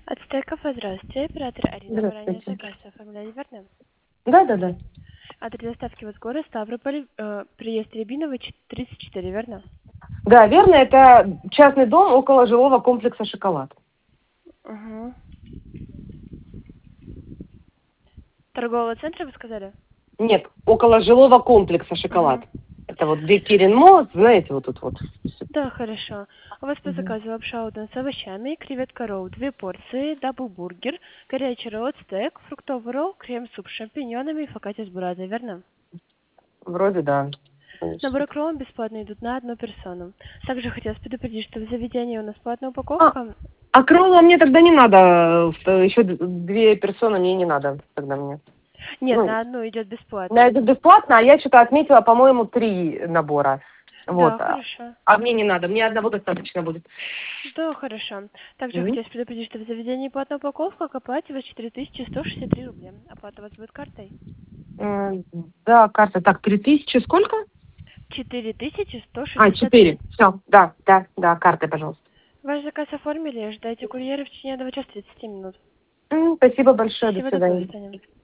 От Стекова, здравствуйте. Оператор Арина. Вы ранее Здравствуйте. заказ оформляли, верно? Да. Адрес доставки вот город Ставрополь, приезд Рябинова, 34, верно? Да, верно, это частный дом около жилого комплекса «Шоколад». Угу. Торгового центра, вы сказали? Нет, около жилого комплекса Угу. «Шоколад». Это вот где Кирин мост, знаете, вот тут вот. Да, хорошо. У вас по Мгм. заказу лапша удон с овощами, креветка ролл, 2 порции, даблбургер, горячий ролл, стейк, фруктовый ролл, крем-суп с шампиньонами и фокаччо с бурадой, верно? Вроде да. Наборы Конечно. кроллом бесплатно идут на одну персону. Также хотелось предупредить, что в заведении у нас платная А, упаковка. а кролла мне тогда не надо. Еще две персоны мне не надо тогда мне. Нет, Ну, на одну идет на бесплатно. это бесплатно, а я что-то отметила, по-моему, 3 набора. Да, Вот. хорошо. А мне не надо, мне одного достаточно будет. Да, хорошо. Также Мгм. хотелось предупредить, что в заведении платная упаковка, к оплате вас 4163 рубля. Оплата у вас будет картой. М, Да, карта. Так, 3000 сколько? А, 4163. 4. Все, да, картой, пожалуйста. Ваш заказ оформили, ждайте курьера в течение 1 часа 30 минут. Спасибо большое, до Всего доброго, до свидания. свидания.